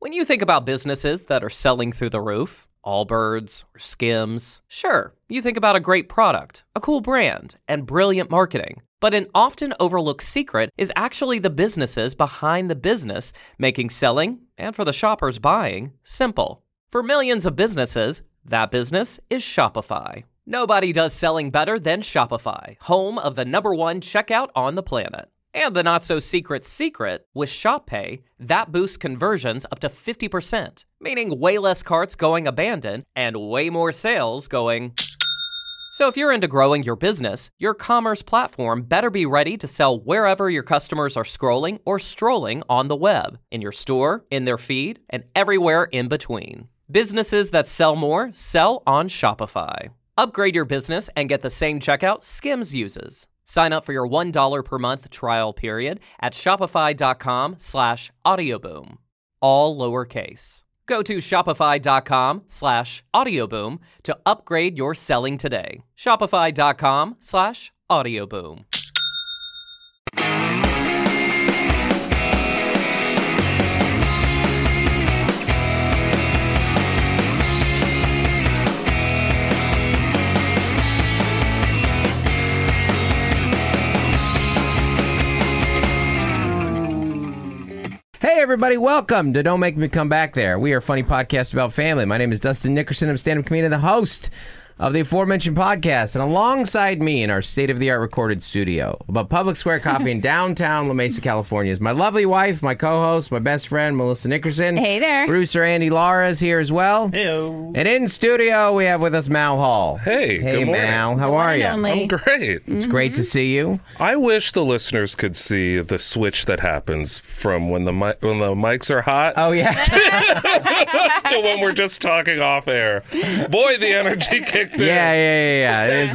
When you think about businesses that are selling through the roof, Allbirds or Skims, sure, you think about a great product, a cool brand, and brilliant marketing. But an often overlooked secret is actually the businesses behind the business, making selling, and for the shoppers buying, simple. For millions of businesses, that business is Shopify. Nobody does selling better than Shopify, home of the #1 checkout on the planet. And the not-so-secret secret, with ShopPay, that boosts conversions up to 50%, meaning way less carts going abandoned and way more sales going... So if you're into growing your business, your commerce platform better be ready to sell wherever your customers are scrolling or strolling on the web, in your store, in their feed, and everywhere in between. Businesses that sell more sell on Shopify. Upgrade your business and get the same checkout Skims uses. Sign up for your $1 per month trial period at shopify.com/audioboom. All lowercase. Go to shopify.com/audioboom to upgrade your selling today. Shopify.com/audioboom. Hey everybody, welcome to Don't Make Me Come Back There. We are a funny podcast about family. My name is Dustin Nickerson. I'm a stand-up comedian and the host of the aforementioned podcast. And alongside me in our state-of-the-art recorded studio, about Public Square Coffee in downtown La Mesa, California, is my lovely wife, my co-host, my best friend, Melissa Nickerson. Hey there. Producer Andy Lara is here as well. Heyo. And in studio, we have with us Mal Hall. Hey, good morning. Mal. How are you? I'm great. It's great to see you. I wish the listeners could see the switch that happens from when the mics are hot Oh, yeah. to when we're just talking off air. Boy, the energy kicked in. Yeah. It is,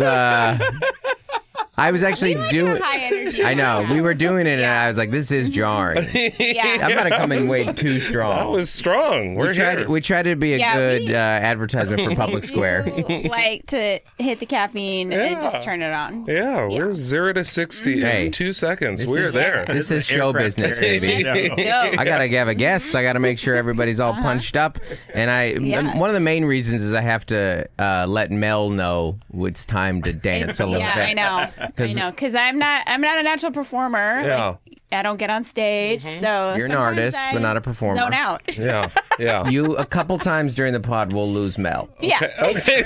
I was actually doing... High energy. I know. We were doing it, and I was like, this is jarring. Yeah. I'm going to come in way too strong. That was strong. We tried to be a good advertisement for Public Square. You like to hit the caffeine and just turn it on. Yeah, we're 0 to 60 Hey. in 2 seconds. We're there. This is show business, baby. Go. I gotta have a guest. I gotta make sure everybody's all punched up. And one of the main reasons is I have to let Mel know it's time to dance a little Yeah, bit. I know, because I'm not a natural performer. Yeah. Like, I don't get on stage, so You're an sometimes artist, I but not a performer. Zone out. Yeah. You, a couple times during the pod, will lose Mel. Yeah. Okay.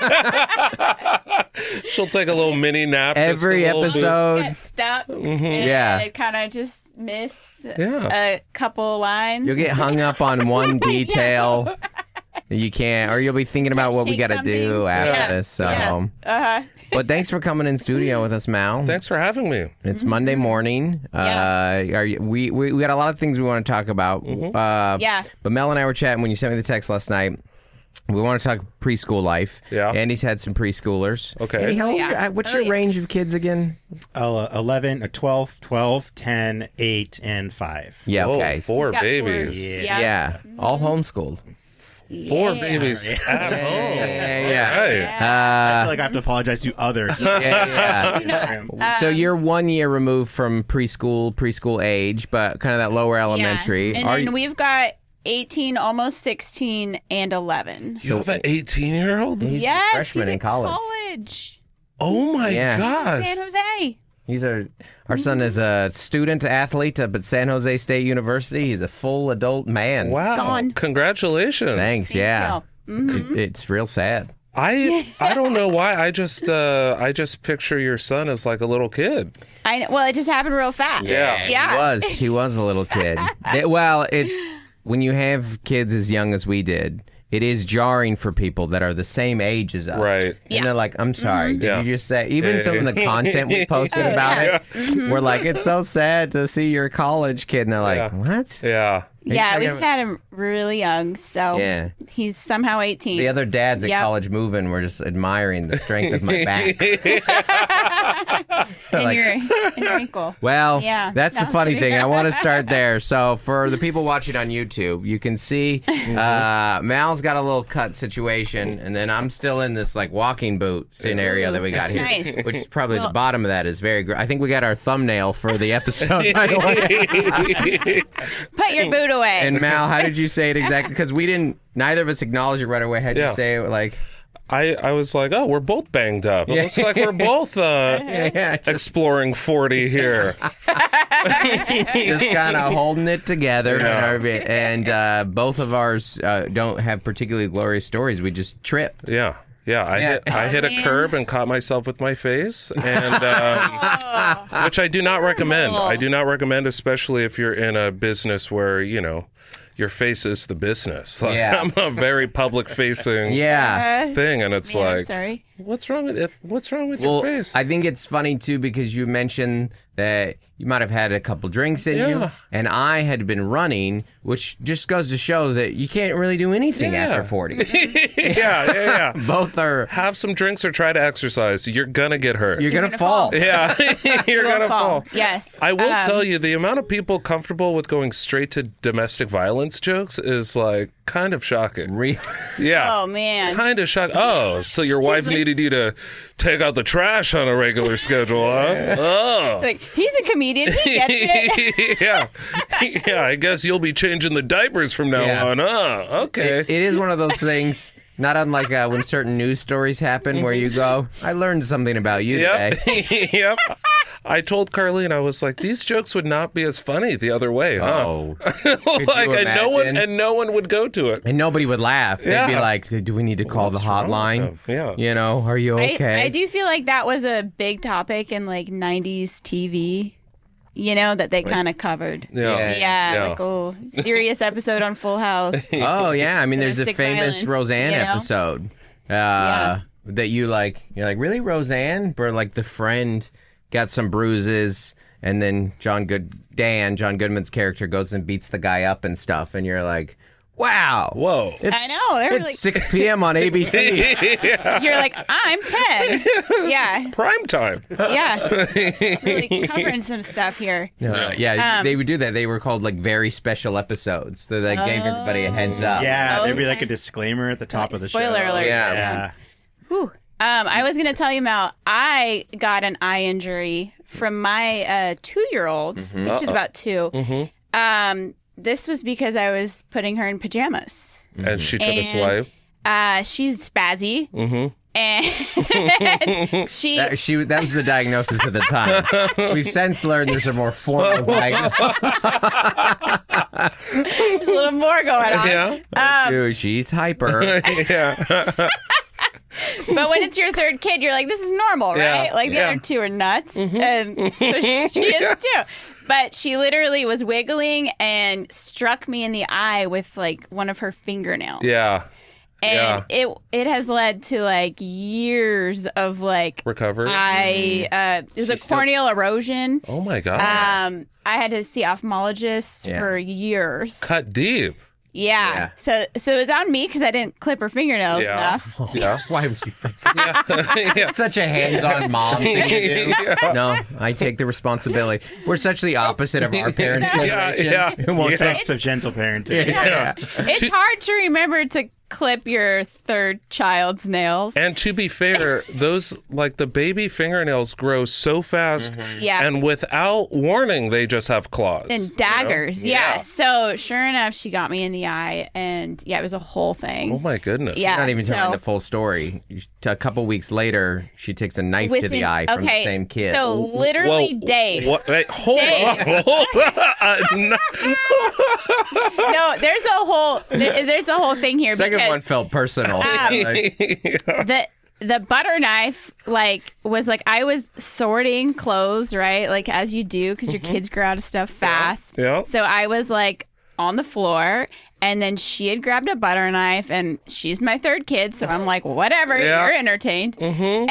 She'll take a little mini nap. Every just a little bit. episode. Get stuck. Yeah. And kind of just miss Yeah. a couple lines. You'll get hung up on one detail. You can't, or you'll be thinking about what we Shake got to something. do after Yeah. this. So, Yeah. but thanks for coming in studio with us, Mal. Thanks for having me. It's Monday morning. We got a lot of things we want to talk about. Yeah. But Mel and I were chatting when you sent me the text last night. We want to talk preschool life. Yeah. Andy's had some preschoolers. Okay. Andy, how old Yeah. what's Oh, your yeah. range of kids again? 11, 12, 10, 8, and 5. Yeah, Oh, okay. 4 Got four. babies. Yeah. All homeschooled. 4 babies at home. Yeah. Right. I feel like I have to apologize to others. Yeah. So you're 1 year removed from preschool age, but kind of that lower elementary. And then we've got 18, almost 16, and 11. You have an 18-year-old? He's a Yes, freshman he's in college. Oh my Yeah. gosh. San Jose. He's our son is a student athlete up at San Jose State University. He's a full adult man. Wow. gone. Congratulations. Thanks. Yeah. It's real sad. I don't know why. I just picture your son as like a little kid. I know. Well, it just happened real fast. Yeah. He was a little kid. It's when you have kids as young as we did, it is jarring for people that are the same age as us. Right. And they're like, I'm sorry, did Yeah. you just say, even some of the content we posted about it, we're like, it's so sad to see your college kid. And they're like, Yeah. what? Yeah. Yeah, we just had him really young, so Yeah. he's somehow 18. The other dads at Yep. college moving were just admiring the strength of my back. and your ankle. Well, Yeah. that's the No, funny kidding. thing. I want to start there. So for the people watching on YouTube, you can see Mal's got a little cut situation, and then I'm still in this like walking boot scenario that we got That's here. nice. Which is probably the bottom of that is very I think we got our thumbnail for the episode, by the way. Put your boot food away. And Mal, how did you say it exactly? Because neither of us acknowledged it right away. How'd you say it? Like, I was like, oh, we're both banged up. It looks like we're both exploring 40 here. just kind of holding it together. And both of ours don't have particularly glorious stories. We just tripped. Yeah. I hit a curb and caught myself with my face, and which I do not recommend. I do not recommend, especially if you're in a business where, your face is the business. Like, I'm a very public-facing thing, and it's like, sorry. What's wrong with your face? I think it's funny too because you mentioned that you might have had a couple drinks in you, and I had been running, which just goes to show that you can't really do anything after 40. Yeah. Both are. Have some drinks or try to exercise. You're gonna get hurt. You're gonna fall. Yeah, you're gonna fall. Yes. I will tell you, the amount of people comfortable with going straight to domestic violence jokes is like kind of shocking. Really? Oh man. Kind of shocking. Oh, so your wife needed you to take out the trash on a regular schedule, huh? Oh. Like, he's a comedian. He gets it. Yeah. I guess you'll be changing the diapers from now on. Oh, okay. It is one of those things. Not unlike when certain news stories happen where you go, I learned something about you today. Yep. I told Carlene, I was like, these jokes would not be as funny the other way, huh? Oh. and no one would go to it. And nobody would laugh. They'd be like, do we need to call the hotline? Yeah. Are you okay? I do feel like that was a big topic in like 90s TV. That they kind of covered. Yeah. Like, serious episode on Full House. Oh, yeah. I mean, there's a Domestic famous violence, Roseanne episode that you're like, really, Roseanne? Where, like, the friend got some bruises, and then John Goodman's character, goes and beats the guy up and stuff, and you're like, wow. Whoa. I know. It's 6 p.m. on ABC. You're like, I'm 10. Yeah. Prime time. Yeah. Really covering some stuff here. They would do that. They were called like very special episodes. So they gave everybody a heads up. Yeah, there'd be like a disclaimer at the top of the show. Spoiler alert. Yeah. Whew. I was going to tell you, Mal, I got an eye injury from my 2-year-old, which is about 2. This was because I was putting her in pajamas. And she took a swipe? She's spazzy. And that was the diagnosis at the time. We've since learned there's a more formal diagnosis. There's a little more going on. Dude, she's hyper. But when it's your third kid, you're like, this is normal, right? Yeah. Like the other two are nuts. And so she is too. But she literally was wiggling and struck me in the eye with like one of her fingernails. Yeah. And it has led to like years of like recovery. It was a corneal erosion. Oh my God. I had to see ophthalmologists for years. Cut deep. Yeah. So it was on me because I didn't clip her fingernails enough. Yeah. Why was she? Such a hands-on mom thing to do. No, I take the responsibility. We're such the opposite of our parents' generation. Who won't take of gentle parenting. It's hard to remember to clip your third child's nails. And to be fair, those, like, the baby fingernails grow so fast. Yeah. And without warning, they just have claws. And daggers. Yeah. So sure enough, she got me in the eye, and it was a whole thing. Oh my goodness. Yeah. Not even telling the full story. A couple weeks later, she takes a knife to the eye from the same kid. So literally days. What? Wait, hold on. No. No, there's a whole thing here. Second one felt personal. The butter knife was I was sorting clothes, right? Like as you do, because your kids grow out of stuff fast. Yeah. So I was on the floor, and then she had grabbed a butter knife, and she's my third kid, so I'm like, whatever, you're entertained. And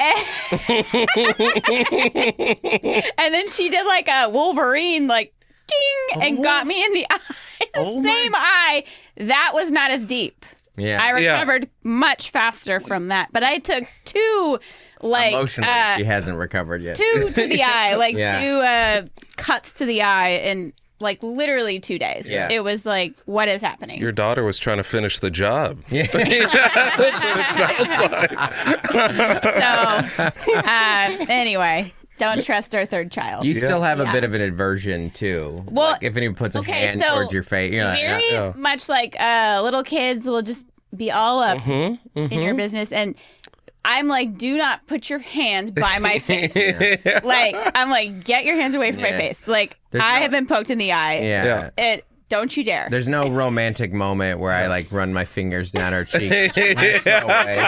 then she did a Wolverine, ding, and got me in the eye. The same eye. That was not as deep. Yeah. I recovered much faster from that. But I took two, emotionally, she hasn't recovered yet. Two to the eye, two cuts to the eye in literally 2 days. Yeah. It was what is happening? Your daughter was trying to finish the job. Yeah. That's what it sounds like. So, anyway. don't trust our third child. You still have a bit of an aversion too. Well, like if anyone puts a hand towards your face, you're like, very much like little kids will just be all up in your business, and I'm like, do not put your hands by my face. Like, I'm like, get your hands away from my face. Like, I have been poked in the eye. Yeah. Don't you dare. There's no romantic moment where I like run my fingers down her cheeks. No way.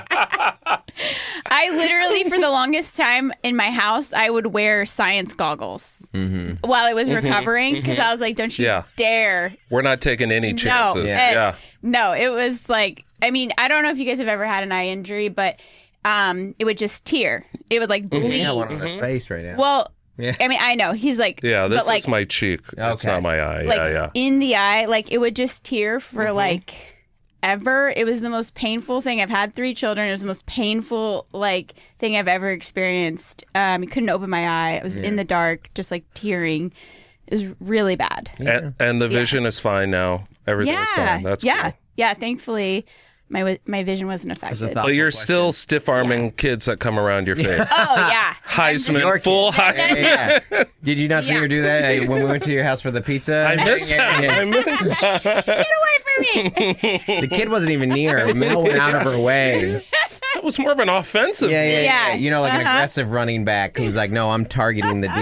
I literally, for the longest time in my house, I would wear science goggles while I was recovering because I was like, don't you dare. We're not taking any chances. No, it was like, I mean, I don't know if you guys have ever had an eye injury, but it would just tear. It would like bleed. He's got one on his face right now. Well, I mean, I know. He's like... Yeah, this like, is my cheek. It's not my eye. Like, in the eye, like, it would just tear for, like, ever. It was the most painful thing. I've had 3 children. It was the most painful, like, thing I've ever experienced. I couldn't open my eye. I was in the dark, just, like, tearing. It was really bad. And the vision is fine now. Everything's fine. That's cool. Yeah, thankfully... My vision wasn't affected. But you're still stiff-arming kids that come around your face. Oh, yeah. Heisman, full Heisman. Did you not see her do that when we went to your house for the pizza? I missed that. Get away from me. The kid wasn't even near her. Mel went out of her way. That was more of an offensive. Yeah. You know, like an aggressive running back who's like, no, I'm targeting the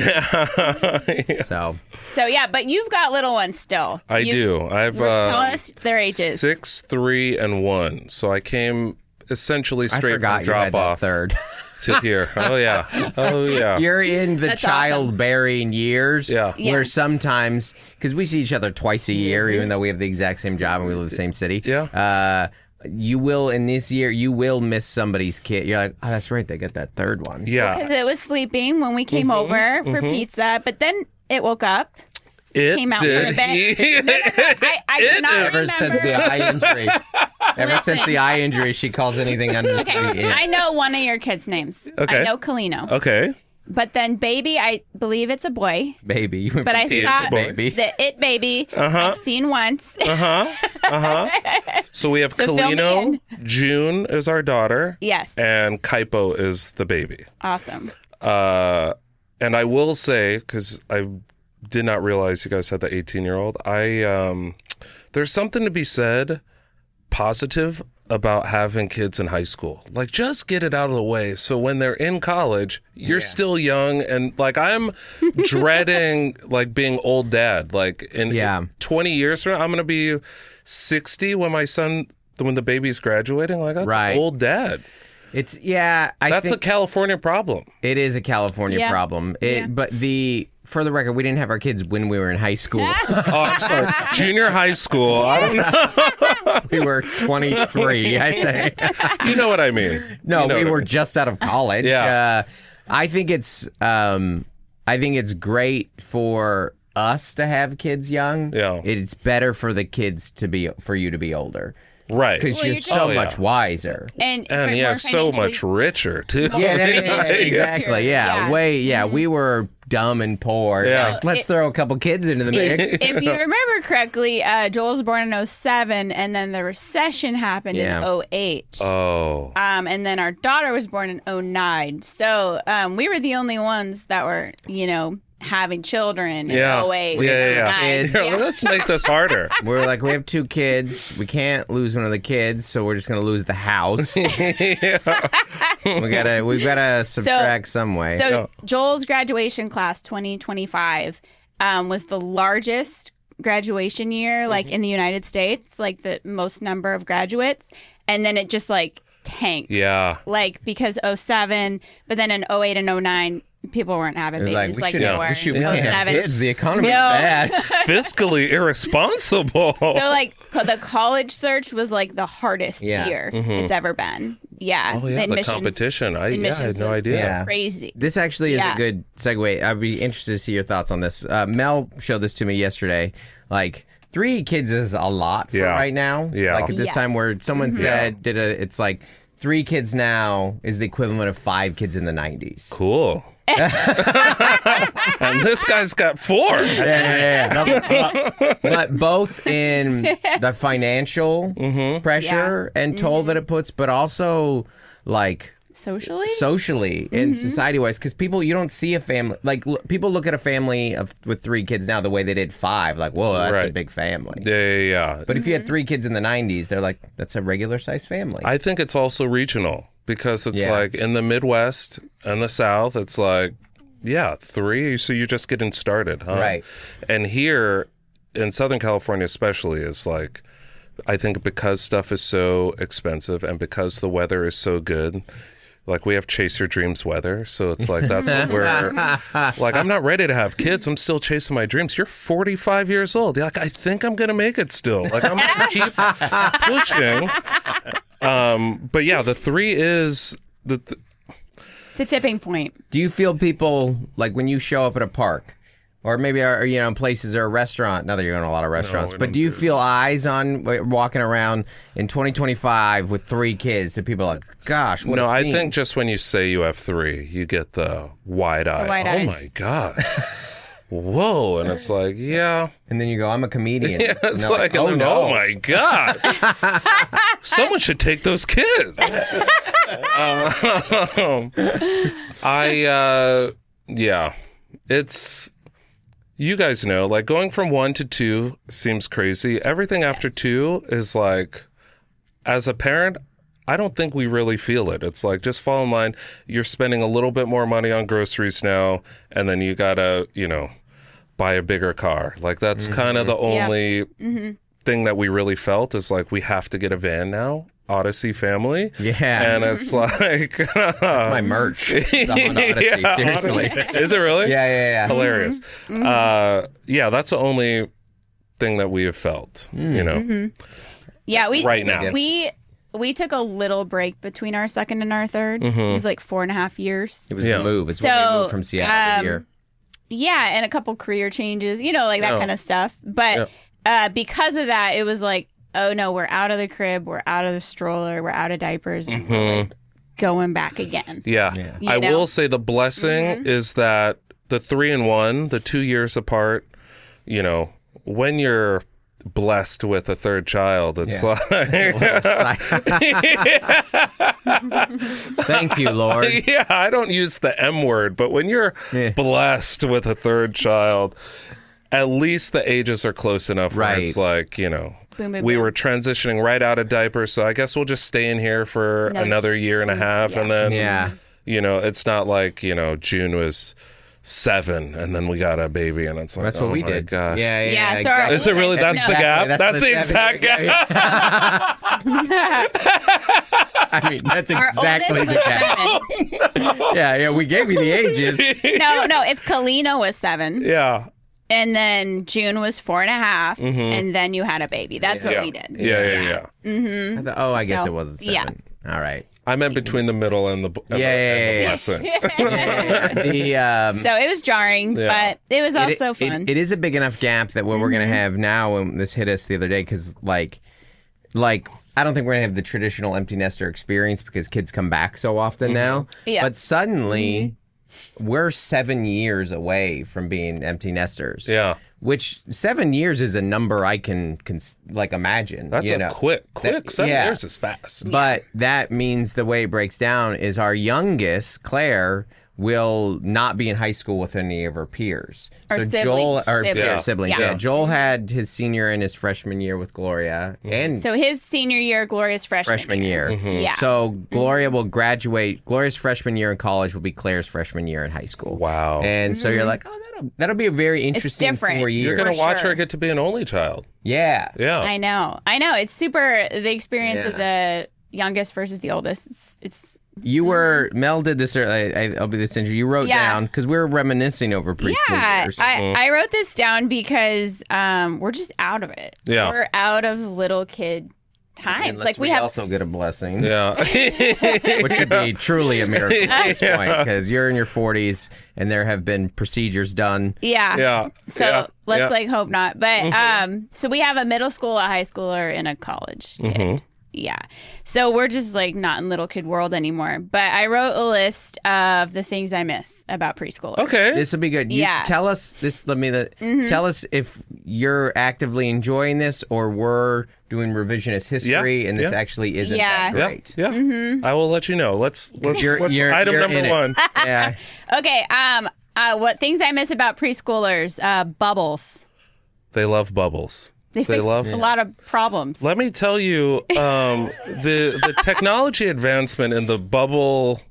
DB. So yeah, but you've got little ones still. I do. I've tell us their ages. 6, 3, and 1. So I came essentially straight from drop off third to here. Oh yeah. You're in the childbearing years where sometimes, because we see each other twice a year, even though we have the exact same job and we live in the same city. Yeah. You will, in this year, you will miss somebody's kid. You're like, oh, that's right, they got that third one. Yeah. Because it was sleeping when we came over for pizza, but then it woke up. It came out did. for a bit. No. I do not Ever remember. since the eye injury. Since the eye injury, she calls anything under 3 in. I know one of your kids' names. Okay. I know Kalino. Okay. But then baby, I believe it's a boy. Baby. But I saw the It Baby. I've seen once. So we have Kalino. June is our daughter. Yes. And Kaipo is the baby. Awesome. And I will say, because I did not realize you guys had the 18-year-old, there's something to be said positive about having kids in high school. Like, just get it out of the way so when they're in college, you're still young. And like, I'm dreading like being old dad. Like in 20 years from now, I'm going to be 60 when when the baby's graduating. Like, that's an old dad. It's I think a California problem. It is a California problem. But for the record, we didn't have our kids when we were in high school. I'm sorry, junior high school. I don't know. We were 23, I think. You know what I mean? No, we were just out of college. Yeah. I think it's great for us to have kids young. Yeah. It's better for the kids for you to be older. Right. Because you're so much wiser. And so much richer, too. Exactly. We were dumb and poor. Yeah. Like, let's throw a couple kids into the mix. If you remember correctly, Joel was born in 2007, and then the recession happened in 2008. Oh. And then our daughter was born in 2009. So we were the only ones that were, having children in 2008. Let's make this harder. We're like, we have 2 kids. We can't lose one of the kids, so we're just going to lose the house. We've gotta subtract some way. So Joel's graduation class 2025 was the largest graduation year in the United States, like the most number of graduates, and then it just tanked. Yeah. Oh, Because 2007, but then in 2008 and 2009 people weren't having babies we can't have kids. The economy's bad. Fiscally irresponsible. So the college search was the hardest year it's ever been. Yeah. Oh yeah, the competition. I had no idea. Yeah. Crazy. This actually is a good segue. I'd be interested to see your thoughts on this. Mel showed this to me yesterday. 3 kids is a lot for right now. Yeah. At this time where someone said it's 3 kids now is the equivalent of 5 kids in the 90s. Cool. And this guy's got 4. But both in the financial pressure and toll that it puts, but also socially and society-wise, because you don't see a family like people look at a family with 3 kids now the way they did 5, like, whoa, that's a big family. Yeah. But if you had 3 kids in the 90s, they're like, that's a regular-sized family. I think it's also regional because it's like in the Midwest and the South, it's like, 3, so you're just getting started, huh? Right. And here in Southern California especially, is like, I think because stuff is so expensive and because the weather is so good, like we have chase your dreams weather. So it's like, that's what we're like, I'm not ready to have kids. I'm still chasing my dreams. You're 45 years old. You're like, I think I'm going to make it still. Like, I'm going to keep pushing. But yeah, the 3 is it's a tipping point. Do you feel people, like when you show up at a park, or maybe places or a restaurant, not that you're going to a lot of restaurants, but do you feel eyes on walking around in 2025 with 3 kids that people are like, gosh, what a I scene. think just when you say you have 3, you get the wide eye. eyes. My God. Whoa. And it's like, yeah. And then you go, I'm a comedian. Yeah, And it's they're like, oh no. oh my God. Someone should take those kids. It's, you guys know, like going from 1 to 2 seems crazy. Everything after 2 is like, as a parent, I don't think we really feel it. It's like, just fall in line. You're spending a little bit more money on groceries now, and then you gotta, buy a bigger car. Like, that's kind of the only thing that we really felt is like, we have to get a van now. Odyssey family. Yeah. And it's like... That's my merch. The Honda Odyssey, seriously. Is it really? Yeah. Hilarious. That's the only thing that we have felt, Yeah, right now. We took a little break between our second and our third. We've like 4.5 years. It was the move. It's when we moved from Seattle here. Yeah, and a couple career changes, like that kind of stuff. But because of that, it was like, oh no, we're out of the crib, we're out of the stroller, we're out of diapers, and we're like going back again. Yeah. I will say the blessing is that the 3 and 1, the 2 years apart, when you're blessed with a third child, it's like... Thank you, Lord. Yeah, I don't use the M word, but when you're blessed with a third child, at least the ages are close enough where it's like, Boom, boom, we boom. were transitioning right out of diapers, so I guess we'll just stay in here for another year and a half, and then, it's not like, June was 7, and then we got a baby, and it's like, That's what we did. God. Yeah, so exactly. Is it really? That's the gap? That's the 7 exact gap? I mean, that's Our exactly oldest the was gap. 7. Yeah, we gave you the ages. No, if Kalina was 7. Yeah. And then June was 4.5, and then you had a baby. That's what we did. Yeah. I thought, I guess So, it wasn't 7. yeah. All right. I meant between the middle and the blessing. The So it was jarring, but it was also fun. It is a big enough gap that what we're going to have now, when this hit us the other day, because like I don't think we're going to have the traditional empty nester experience because kids come back so often now. Yeah. But suddenly, we're 7 years away from being empty nesters. Yeah. Which 7 years is a number I can imagine. That's quick. 7 years is fast. But that means the way it breaks down is our youngest, Claire, will not be in high school with any of her peers. Or Joel, siblings. siblings. Yeah. Yeah. Joel had his senior and his freshman year with Gloria, and So his senior year, Gloria's freshman year. Yeah. So Gloria will graduate. Gloria's freshman year in college will be Claire's freshman year in high school. Wow. And so you're like, that'll be a very interesting different. 4 years. You're going to watch sure. her get to be an only child. Yeah. Yeah. I know. It's super, the experience of the youngest versus the oldest. It's You were Mel did this. I'll be this interview. You wrote down because we were reminiscing over preschool years. I wrote this down because we're just out of it. Yeah. We're out of little kid times. Unless we also get a blessing, Yeah. which would be truly a miracle at this point because you're in your 40s and there have been procedures done. Yeah. Yeah. So let's yeah. hope not. But so we have a middle school, a high schooler, and a college kid. Yeah. So we're just like not in little kid world anymore. But I wrote a list of the things I miss about preschoolers. Okay. This will be good. Yeah. Tell us this. Tell us if you're actively enjoying this or we're doing revisionist history and this actually isn't that great. Yeah. I will let you know. Let's You're item in number it. 1. Yeah. Okay. What things I miss about preschoolers? Bubbles. They love bubbles. They fix a lot of problems. Let me tell you, the technology advancement in the bubble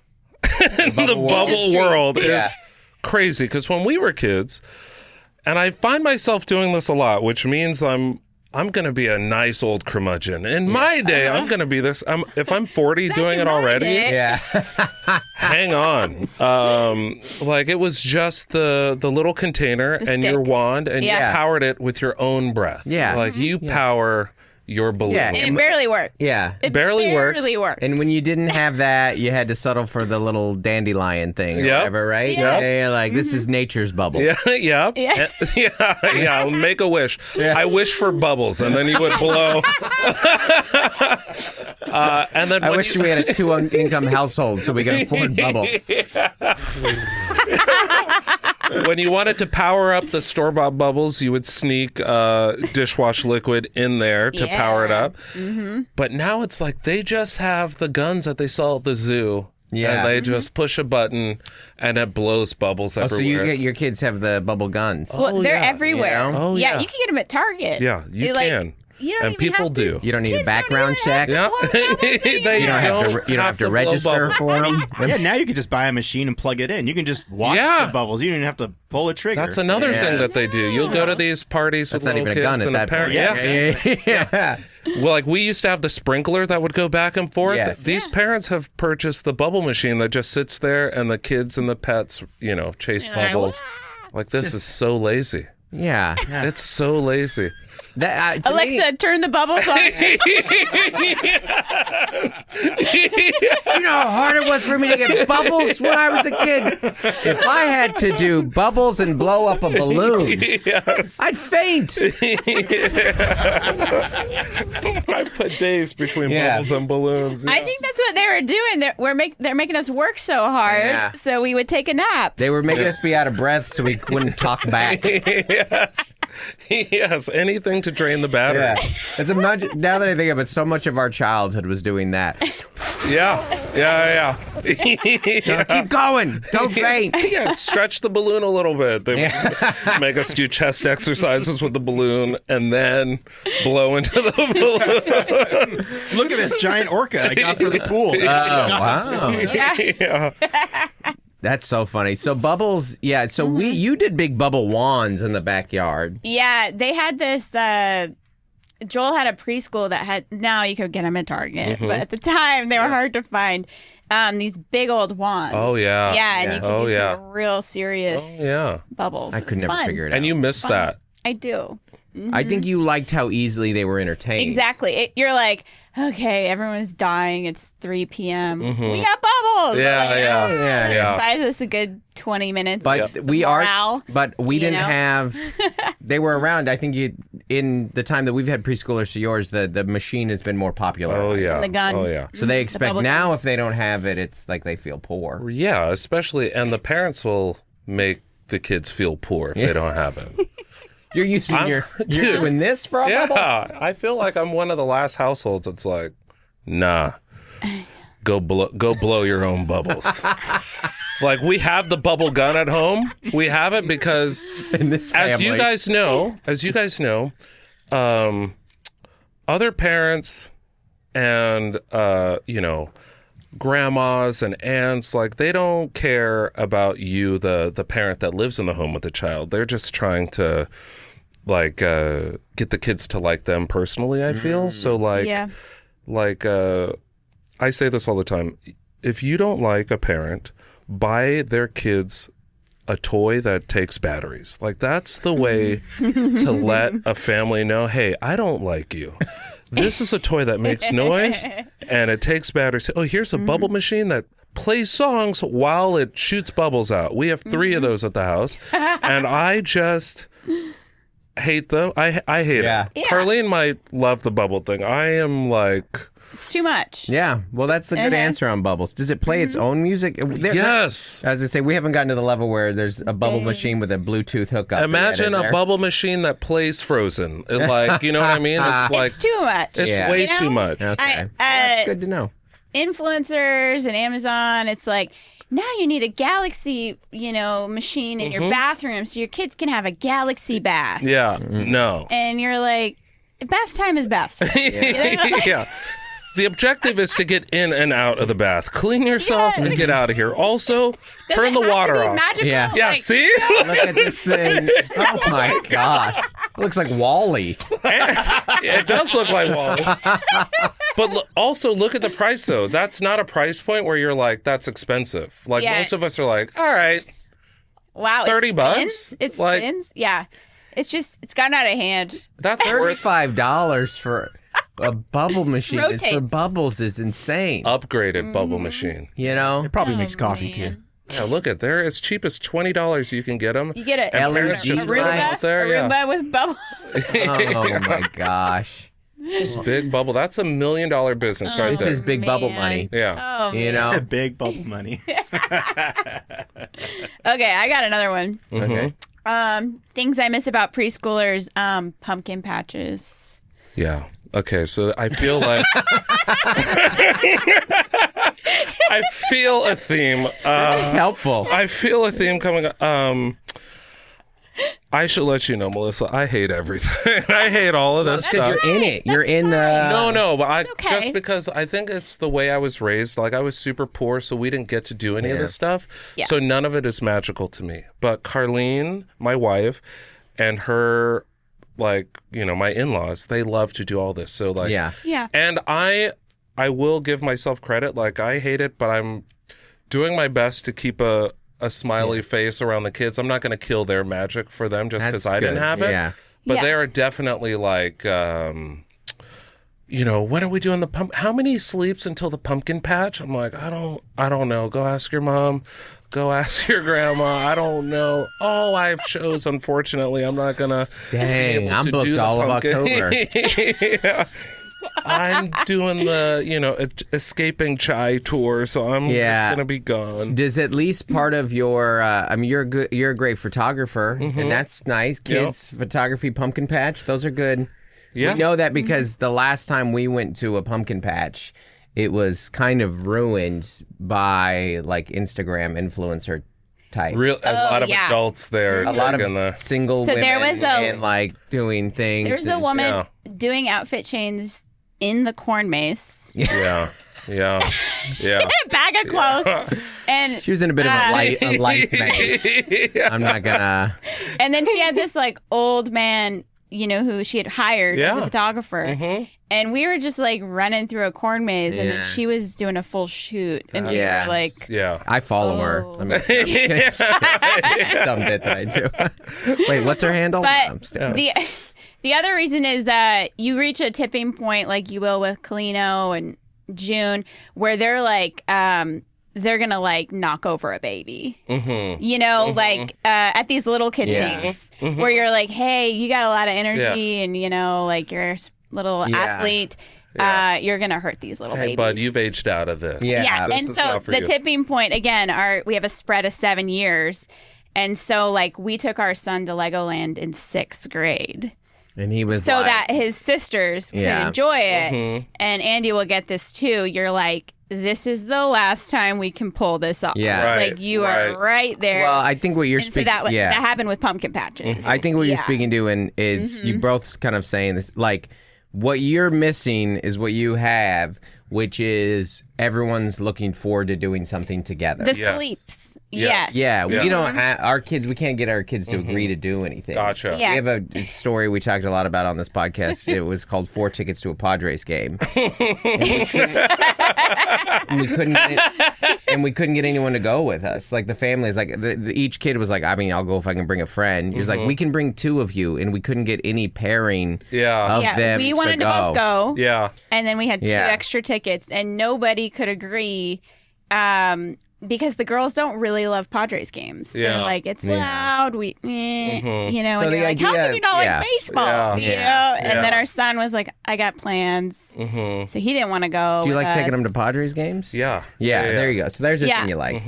world is crazy. Because when we were kids, and I find myself doing this a lot, which means I'm going to be a nice old curmudgeon. In my day, I'm going to be this. If I'm 40 doing it already, hang on. Like it was just the little container and your wand, and you powered it with your own breath. Yeah. Like you power your balloon. Yeah. And it barely worked. Yeah. It barely worked. And when you didn't have that, you had to settle for the little dandelion thing or Yep. whatever, right? Yep. Yeah, like this is nature's bubble. Yeah. Make a wish. I wish for bubbles, and then you would blow. And then I wish we had a 2-income household so we could afford bubbles. When you wanted to power up the store-bought bubbles, you would sneak dishwash liquid in there to power it up. Mm-hmm. But now it's like they just have the guns that they sell at the zoo. Yeah. And they just push a button and it blows bubbles everywhere. So your kids have the bubble guns. Well, they're everywhere. You know? Oh, yeah, yeah. you can get them at Target. Yeah, you can. You don't and even people have to. do. You don't need a Kids don't background even have check. to blow bubbles anymore. You don't have to blow register bubbles. for them. Yeah, now you can just buy a machine and plug it in. You can just watch the bubbles. You don't even have to pull a trigger. That's another thing that they do. You'll go to these parties That's with not little even a gun kids at and that parent. point. Yeah. Well, like we used to have the sprinkler that would go back and forth. Yes. These parents have purchased the bubble machine that just sits there and the kids and the pets, chase bubbles. Like this is so lazy. Yeah. It's so lazy. That, to Alexa, me, turn the bubbles on. you know how hard it was for me to get bubbles when I was a kid? If I had to do bubbles and blow up a balloon, I'd faint. I put days between bubbles and balloons. I think that's what they were doing. They're making us work so hard, so we would take a nap. They were making us be out of breath so we wouldn't talk back. Yes, anything to drain the battery. Yeah. Now that I think of it, so much of our childhood was doing that. Yeah. Keep going. Don't faint. Yeah, stretch the balloon a little bit. They make us do chest exercises with the balloon and then blow into the balloon. Look at this giant orca I got for the pool. Oh, wow. Yeah. That's so funny. So bubbles, so you did big bubble wands in the backyard. Yeah, they had this. Joel had a preschool that had. Now you could get them at Target, but at the time they were hard to find. These big old wands. Oh, yeah. Yeah, and you could do yeah. some real serious bubbles. I could never figure it out. And you missed that. I do. I think you liked how easily they were entertained. Exactly. You're like, okay, everyone's dying. It's 3 p.m. We got bubbles. Yeah. Buys us a good 20 minutes. But we didn't have. They were around. I think in the time that we've had preschoolers to yours, the machine has been more popular. Oh yeah. The gun. Oh yeah. So they expect now if they don't have it, it's like they feel poor. Yeah, especially, and the parents will make the kids feel poor if they don't have it. You're you're doing this for a bubble? Yeah, I feel like I'm one of the last households. It's like, nah, go blow your own bubbles. Like we have the bubble gun at home. We have it because, In this family. as you guys know, other parents and grandmas and aunts, like they don't care about you, the parent that lives in the home with the child. They're just trying to get the kids to like them personally, I feel. So I say this all the time. If you don't like a parent, buy their kids a toy that takes batteries. Like that's the way to let a family know, hey, I don't like you. This is a toy that makes noise and it takes batteries. Oh, here's a bubble machine that plays songs while it shoots bubbles out. We have 3 of those at the house. And I just hate them. I hate it. Yeah. Carlene Carlene might love the bubble thing. I am like, It's too much. Yeah, well, that's the good answer on Bubbles. Does it play its own music? yes. As I say, we haven't gotten to the level where there's a bubble machine with a Bluetooth hookup. Imagine yet, a bubble machine that plays Frozen. Like, you know what I mean? It's like It's too much. it's Yeah. way You know? too much. Okay, that's good to know. Influencers and Amazon, it's like, now you need a Galaxy, machine in your bathroom so your kids can have a Galaxy bath. Yeah. No. And you're like, bath time is bath time. yeah. The objective is to get in and out of the bath. Clean yourself and get out of here. Also, turn the water off. Magical? Yeah. Yeah, Like, see? Look at this thing. Oh my gosh. It looks like Wall-E. It does look like Wall-E. But also look at the price, though. That's not a price point where you're like, that's expensive. Like, Yeah. most of us are like, all right. Wow. $30 it bucks? spins? It Like- spins? Yeah. It's gotten out of hand. That's worth $35 for a bubble machine is for rotates. bubbles is insane. upgraded bubble machine. You know? It probably makes coffee too. Yeah, look at they're as cheap as $20 you can get them. You get And LED parents just put 'em lights. out there. Yeah. Roomba with bubble. Oh my gosh. This big bubble. That's $1 million business right This there. is big bubble Man. money. Yeah. Oh, You know? Big bubble money. Okay, I got another one. Okay. Things I miss about preschoolers, pumpkin patches. Yeah. Okay, so I feel like I feel a theme. It's helpful. I feel a theme coming up. I should let you know, Melissa. I hate everything. I hate all of this Because stuff. you're in it. You're in the... No, but I okay. just because I think it's the way I was raised. Like I was super poor, so we didn't get to do any of this stuff. Yeah. So none of it is magical to me. But Carlene, my wife, and her, my in-laws, they love to do all this. So like, Yeah. Yeah. And I will give myself credit. Like I hate it, but I'm doing my best to keep a smiley face around the kids. I'm not going to kill their magic for them just because That's I didn't good. have it. Yeah. But Yeah. they are definitely like, when are we doing the pump? How many sleeps until the pumpkin patch? I'm like, I don't know. Go ask your mom. Go ask your grandma. I don't know. Oh, I have shows. Unfortunately, I'm not gonna. Dang, be able I'm to booked do the all of pumpkin. October. Yeah. I'm doing the, escaping chai tour, so I'm Yeah. just gonna be gone. Does at least part of your, you're a great photographer, and that's nice. Kids, photography, pumpkin patch, those are good. Yeah. We know that because the last time we went to a pumpkin patch, it was kind of ruined by like Instagram influencer types. A lot of yeah. adults there. A lot taking of the, single So women there was and like doing things. There's a and- woman doing outfit changes in the corn maze. yeah. Bag of clothes. And She was in a bit of a life maze. I'm not gonna. and then she had this like old man, who she had hired as a Yeah. photographer. And we were just like running through a corn maze, and Yeah. then she was doing a full shoot, and we Yeah. were like, Yeah. I follow her. Oh. I mean, I'm just kidding. Dumb bit that I do. Wait, what's her handle? I'm but still- the other reason is that you reach a tipping point, like you will with Kalino and June, where they're like, they're gonna like knock over a baby, like at these little kid Yeah. things, where you're like, hey, you got a lot of energy, and like you're a little Yeah. athlete. You're gonna hurt these little Hey, babies. bud, you've aged out of this. Yeah. This and is so not for the you. tipping point again, we have a spread of 7 years, and so like we took our son to Legoland in 6th grade. and he was So like, that his sisters could Yeah. enjoy it, and Andy will get this too. You're like, this is the last time we can pull this off. Yeah. Right, like you are right there. Well, I think what you're and so speaking. that happened with pumpkin patches. I think what you're Yeah. speaking to is you both kind of saying this, like what you're missing is what you have, which is everyone's looking forward to doing something together. The Yes. sleeps. Yes. Yes. yeah, we don't have our kids. We can't get our kids to agree to do anything. Gotcha. Yeah. We have a story we talked a lot about on this podcast. It was called 4 Tickets to a Padres game. And we couldn't get anyone to go with us. Like the family is like each kid was like, I mean, I'll go if I can bring a friend. He was like, we can bring 2 of you, and we couldn't get any pairing Yeah. of Yeah, them. we wanted to both go. Yeah. And then we had 2 Yeah. extra tickets, and nobody could agree because the girls don't really love Padres games. Yeah. They're like, it's loud. You know, So and the you're like, how idea- can you not yeah. like baseball? Yeah. You know? And then our son was like, I got plans. So he didn't want to go. Do you with like taking us. them to Padres games? Yeah. Yeah, there you go. So there's a Yeah. thing you like.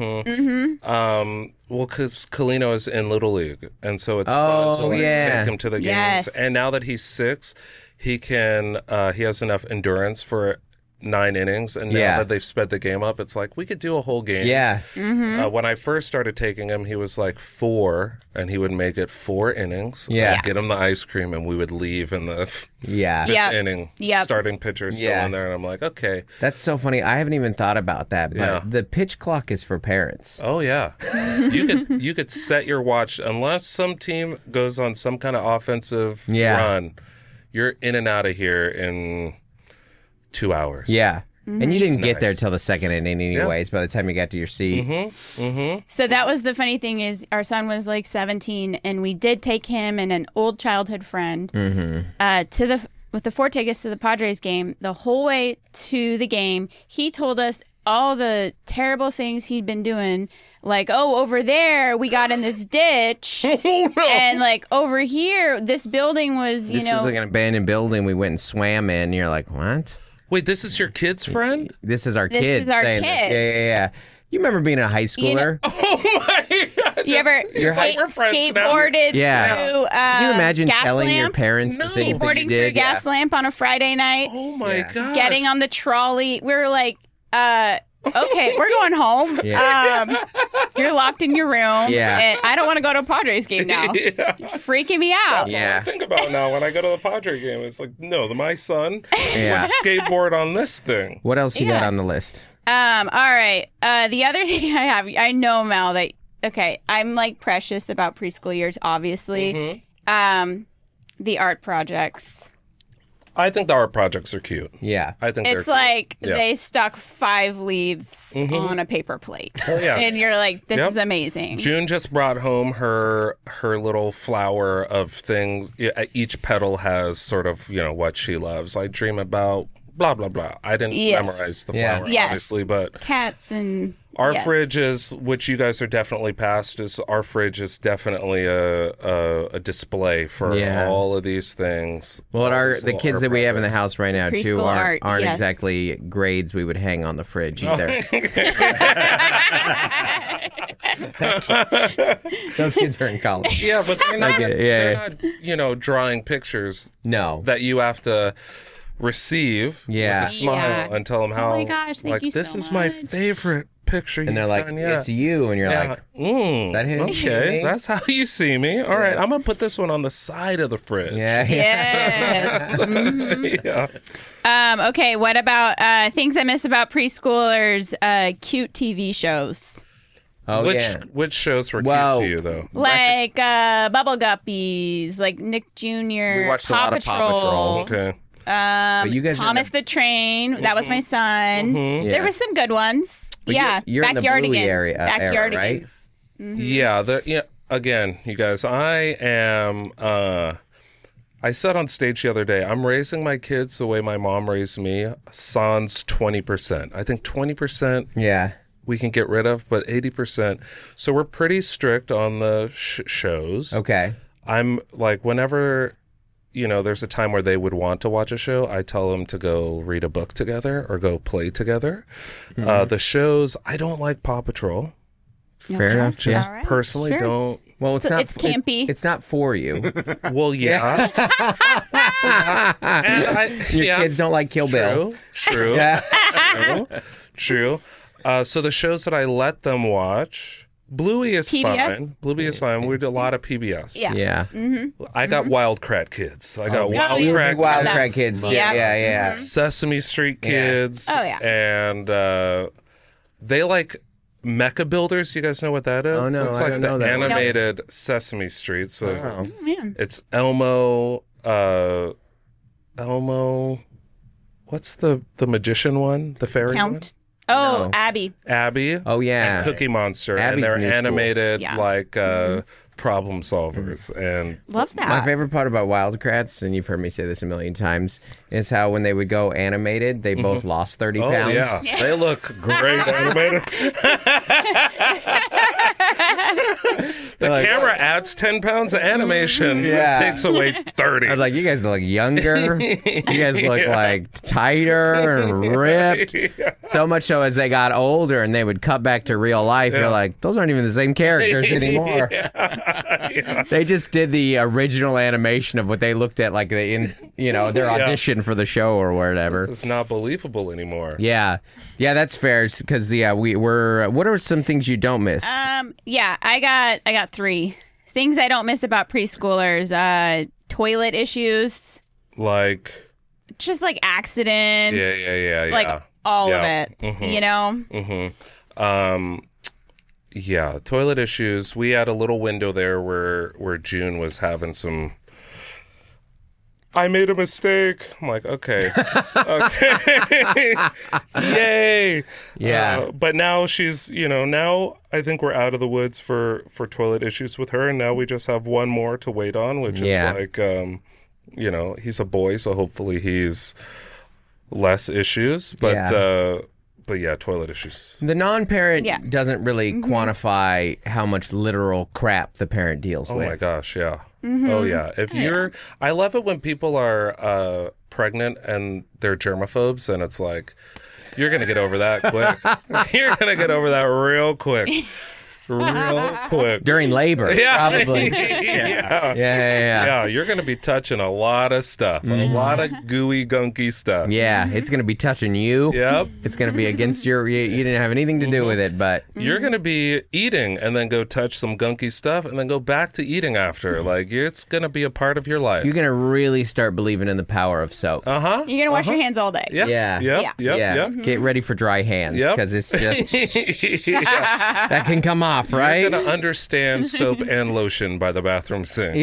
Well, because Kalino is in Little League, and so it's Oh, fun to yeah. take him to the games. Yes. And now that he's 6, he has enough endurance for 9 innings. And now Yeah. that they've sped the game up, it's like we could do a whole game. Yeah. When I first started taking him, he was like 4, and he would make it 4 innings. Yeah. I'd get him the ice cream, and we would leave in the Yeah. 5th Yep. inning. Yep. Starting pitcher still Yeah. in there, and I'm like, okay. That's so funny. I haven't even thought about that, but Yeah. the pitch clock is for parents. Oh yeah, you could set your watch unless some team goes on some kind of offensive Yeah. run. You're in and out of here in 2 hours. Yeah. And you didn't get there Nice. till the second inning anyways, by the time you got to your seat. So that was the funny thing is our son was like 17, and we did take him and an old childhood friend with the 4 tickets to the Padres game. The whole way to the game, he told us all the terrible things he'd been doing, like, oh, over there we got in this ditch, and like over here this building was, This is like an abandoned building we went and swam in. You're like, what? Wait, this is your kid's friend? This is our This kid is our saying kid. this. Yeah. You remember being a high schooler? Oh my god! You ever Your high- We're friends now. skateboarded Yeah. through Can you imagine gas telling your lamp? parents the things that you Skateboarding through did? gas lamp on a Friday night, Oh my Yeah. god! getting on the trolley. We were like, okay, we're going home. Yeah. You're locked in your room. Yeah. And I don't want to go to a Padres game now. Yeah. You're freaking me out. Yeah. I think about now when I go to the Padre game. It's like, no, my son Yeah. would skateboard on this thing. What else you got Yeah. on the list? All right. The other thing I have, I know, Mal, that, okay, I'm like precious about preschool years, obviously. The art projects. I think the art projects are cute. Yeah. I think It's they're like Yeah. they stuck 5 leaves on a paper plate. Oh, yeah. And you're like, this Yep. is amazing. June just brought home her little flower of things. Each petal has sort of, what she loves. I dream about blah, blah, blah. I didn't Yes. memorize the Yeah. flower, Yes. obviously, but Cats and our yes. fridge is, which you guys are definitely past, is our fridge is definitely a display for Yeah. all of these things. Well, all the these little kids art that we have in the projects. house right now too Preschool aren't art, yes. exactly grades we would hang on the fridge either. Those kids are in college. Yeah, but they're not, get it. Yeah, they're not, drawing pictures No. that you have to receive Yeah. with a smile Yeah. and tell them how, my gosh, thank like, you this so is my much." favorite picture And they're you've like, done yet. it's you. And you're like, That him? okay, Me? that's how you see me. All right, I'm gonna put this one on the side of the fridge. yeah. Yes. Yeah. Okay, what about things I miss about preschoolers? Cute TV shows. Oh, yeah. Which shows were Wow. cute to you though? Like Bubble Guppies, like Nick Jr., We watched a Paw lot of Paw Patrol. Okay. But you guys are in Thomas the Train. That was my son. Yeah. There were some good ones. But yeah, you're in the Backyardigans. Bluey area, right? Backyardigans. Yeah. Again, you guys, I am. I said on stage the other day, I'm raising my kids the way my mom raised me. Sans 20%. I think 20%. Yeah. We can get rid of, but 80%. So we're pretty strict on the shows. Okay. I'm like, whenever, there's a time where they would want to watch a show, I tell them to go read a book together or go play together. The shows, I don't like Paw Patrol. Fair enough. Just Yeah. All right, personally sure. don't. Well, it's So not. it's campy. It's not for you. Well, yeah. And Your kids don't like Kill Bill. True. Yeah. True. So the shows that I let them watch, Bluey is PBS? fine. Bluey is fine. We do a lot of PBS. Yeah. Yeah. I got Wild Krat Kids. I got Wild We were Krat big Wild That's- Krat kids. yeah. Yeah. Sesame Street Yeah. Kids. Oh, yeah. And they like Mecha Builders. You guys know what that is? Oh, no, It's I like don't the know that one. animated Sesame Street. So Oh. Man. it's Elmo. Elmo. What's the magician one? The fairy Count. Oh, No. Abby. one? Abby. Oh, yeah. And Cookie Monster. Abby's and they're new school. animated Yeah. like problem solvers. And Love that. My favorite part about Wildcats, and you've heard me say this a million times, is how when they would go animated, they both lost 30 pounds. Yeah, they look great animated. The camera adds 10 pounds of animation. Yeah. It takes away 30. I was like, you guys look younger. You guys look like tighter and ripped. So much so as they got older and they would cut back to real life, you're like, those aren't even the same characters anymore. They just did the original animation of what they looked at like in their audition for the show or whatever. It's not believable anymore. Yeah, that's fair. Because we're. What are some things you don't miss? Yeah, I got 3 things I don't miss about preschoolers. Toilet issues, Like, just like accidents. yeah. Like all of it. Yeah, toilet issues. We had a little window there where June was having some. I made a mistake. I'm like, okay, yay. Yeah. But now she's, now I think we're out of the woods for toilet issues with her, and now we just have one more to wait on, which is like, he's a boy, so hopefully he's less issues. But yeah, toilet issues. The non-parent doesn't really quantify how much literal crap the parent deals with. Oh my gosh, yeah. Oh yeah. I love it when people are pregnant and they're germaphobes, and it's like, you're gonna get over that quick. You're gonna get over that real quick. Real quick. During labor, probably. Yeah, you're going to be touching a lot of stuff. A lot of gooey, gunky stuff. Yeah, it's going to be touching you. Yep. It's going to be against you didn't have anything to do with it, but... You're going to be eating and then go touch some gunky stuff and then go back to eating after. Like, it's going to be a part of your life. You're going to really start believing in the power of soap. Uh-huh. You're going to wash your hands all day. Yeah. Yep. Get ready for dry hands, because it's just... That can come off. Right? You're going to understand soap and lotion by the bathroom sink.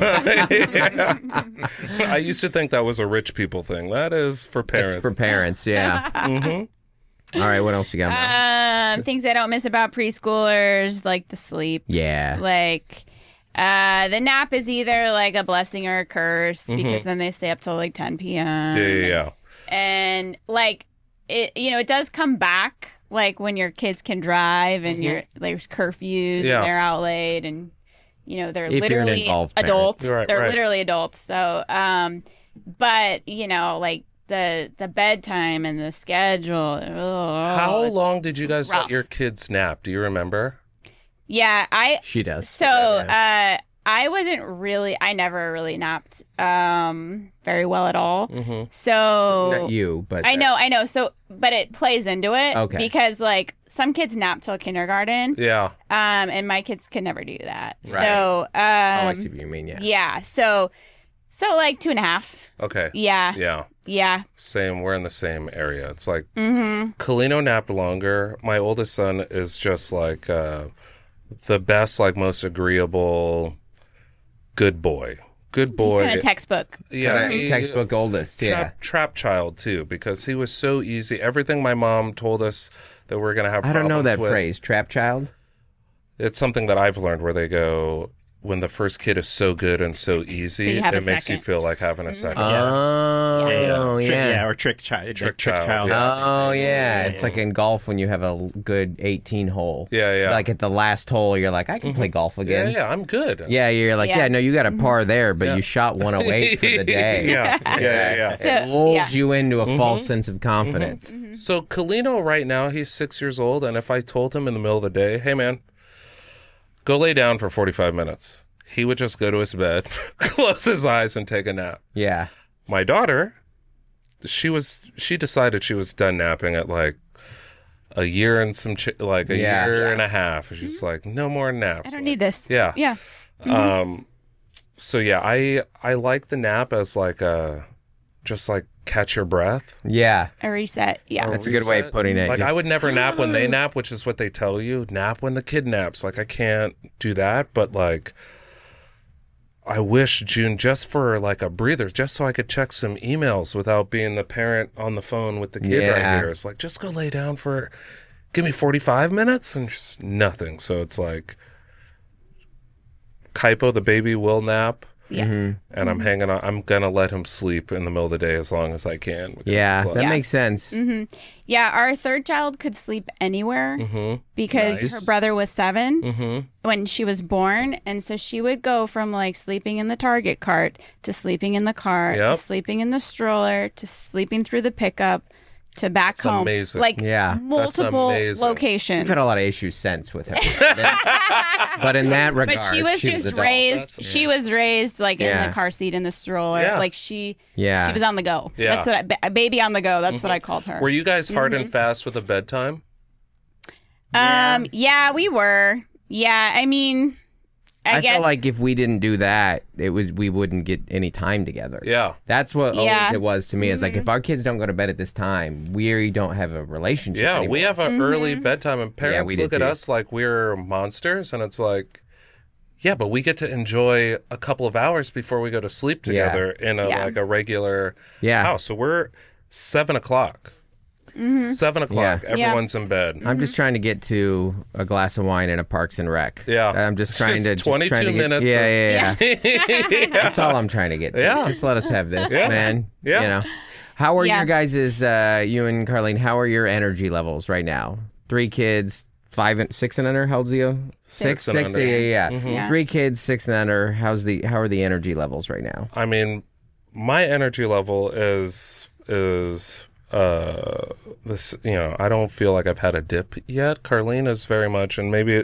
I used to think that was a rich people thing. That is for parents. It's for parents, yeah. All right, what else you got? Things I don't miss about preschoolers, like the sleep. Yeah. Like, the nap is either like a blessing or a curse, because then they stay up till like 10 p.m. Yeah. And like, it does come back. Like when your kids can drive and there's curfews and they're out late and they're If you're an literally involved parent. adults. Right, they're right. literally adults. So but like the bedtime and the schedule. How long did you guys let your kids nap? Do you remember? Yeah, She does. So I never really napped very well at all. So Not you, but... I know. So, but it plays into it. Okay. Because like some kids nap till kindergarten. Yeah. And my kids could never do that. Right. So, I see what you mean, yeah. yeah. So like 2.5. Okay. Yeah. Yeah. Same. We're in the same area. It's like Kalino napped longer. My oldest son is just like the best, like most agreeable, good boy. Good boy. Just kind of textbook. Yeah. Textbook oldest, yeah. Trap child too, because he was so easy. Everything my mom told us that we're gonna have. I don't know that problems with, phrase, trap child. It's something that I've learned where they go, when the first kid is so good and so easy, you have a it makes you second. feel like having a second. Oh, yeah. Or trick child. Trick Trick child, child. yeah. Oh, yeah. It's like in golf when you have a good 18 hole. Yeah. Like at the last hole, you're like, I can play golf again. Yeah, I'm good. Yeah, you're like, Yeah. no, you got a par there, but you shot 108 for the day. Yeah. So, It lulls yeah. you into a false sense of confidence. So Kalino right now, he's 6 years old, and if I told him in the middle of the day, hey man, go lay down for 45 minutes, he would just go to his bed, close his eyes, and take a nap. Yeah. My daughter, she decided she was done napping at like a year and some year and a half. She's like, no more naps. I don't need this. Yeah. Yeah. So yeah, I like the nap as like just like catch your breath. Yeah. A reset. Yeah. That's a good way of putting it. Like I would never nap when they nap, which is what they tell you. Nap when the kid naps. Like I can't do that, but like I wish June just for like a breather, just so I could check some emails without being the parent on the phone with the kid right here. It's like, just go lay down give me 45 minutes and just nothing. So it's like Kaipo, the baby, will nap. Yeah. And I'm hanging on. I'm going to let him sleep in the middle of the day as long as I can. because Yeah, it's that like- makes sense. Yeah, our third child could sleep anywhere because Nice. her brother was 7 when she was born. And so she would go from like sleeping in the Target cart to sleeping in the car to Yep. sleeping in the stroller to sleeping through the pickup to back home. amazing. Like Yeah. multiple amazing. locations. We've had a lot of issues since with her. But in that regard, But she was just adult. raised. She was raised like in Yeah. the car seat in the stroller. Yeah. Like she Yeah. was on the go. Yeah. That's what a baby on the go. That's what I called her. Were you guys hard and fast with a bedtime? Yeah, we were. Yeah, I mean, I guess feel like if we didn't do that, we wouldn't get any time together. Yeah. That's what Yeah. always it was to me. It's like if our kids don't go to bed at this time, we don't have a relationship. Yeah, anymore. we have an early bedtime, and parents we did look at too. us like we're monsters, and it's like, yeah, but we get to enjoy a couple of hours before we go to sleep together in a Yeah. like a regular Yeah. house. So we're 7 o'clock. 7 o'clock, Yeah. everyone's in bed. I'm just trying to get to a glass of wine and a Parks and Rec. Yeah. I'm just trying Just to. Just 22 trying to get, minutes Yeah. That's all I'm trying to get to. Yeah. Just let us have this, Yeah. man. Yeah. You know. How are Yeah. your guys', you and Carlene, how are your energy levels right now? 3 kids, 5 and 6 and under. How old's Leo? Six and under. Yeah. Yeah. 3 kids, 6 and under. How are the energy levels right now? I mean, my energy level is this, I don't feel like I've had a dip yet. Carlene is very much, and maybe,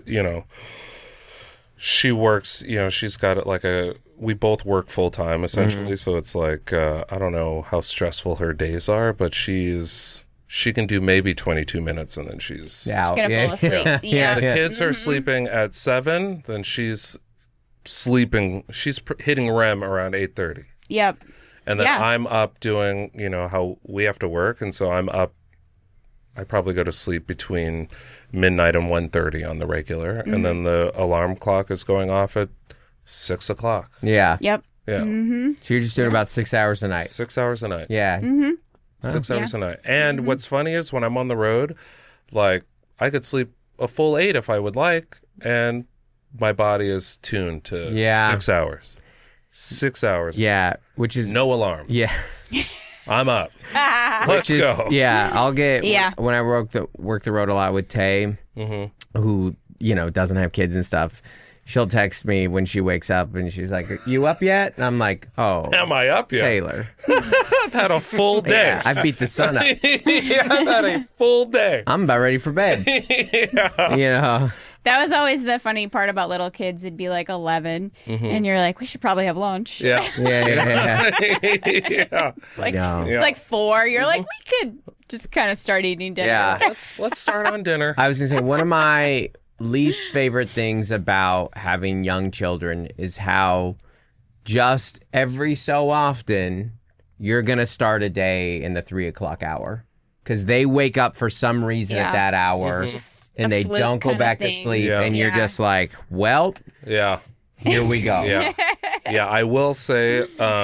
she works, she's got it like we both work full time essentially. So it's like, I don't know how stressful her days are, but she can do maybe 22 minutes and then she's Out. gonna fall asleep. Yeah. the kids are sleeping at 7, then she's sleeping, hitting REM around 8:30. Yep. And then Yeah. I'm up doing, how we have to work. And so I'm up, I probably go to sleep between midnight and 1:30 on the regular. And then the alarm clock is going off at 6 o'clock. Yeah. Yep. Yeah. So you're just doing about 6 hours a night. 6 hours a night. Yeah. 6 hours a night. And what's funny is when I'm on the road, like I could sleep a full 8 if I would like. And my body is tuned to 6 hours. 6 hours. Yeah. Which is No alarm. Yeah. I'm up. Let's Which is, go. Yeah, I'll get. Yeah. When I work the road a lot with Tay, who doesn't have kids and stuff, she'll text me when she wakes up and she's like, "You up yet?" And I'm like, "Oh, Am I up yet? Taylor, I've had a full day. yeah, I beat the sun up. Yeah, I've had a full day. I'm about ready for bed." You know, That was always the funny part about little kids. It'd be like 11, and you're like, we should probably have lunch. Yeah. yeah. Yeah. It's like, No. it's like 4. You're like, we could just kind of start eating dinner. Yeah. Let's start on dinner. I was gonna say one of my least favorite things about having young children is how just every so often you're gonna start a day in the 3 o'clock hour because they wake up for some reason at Yeah. that hour Just and a they fluke don't go kinda back to thing. sleep Yeah. and you're Yeah. just like, well, Yeah. here we go. Yeah. Yeah. I will say,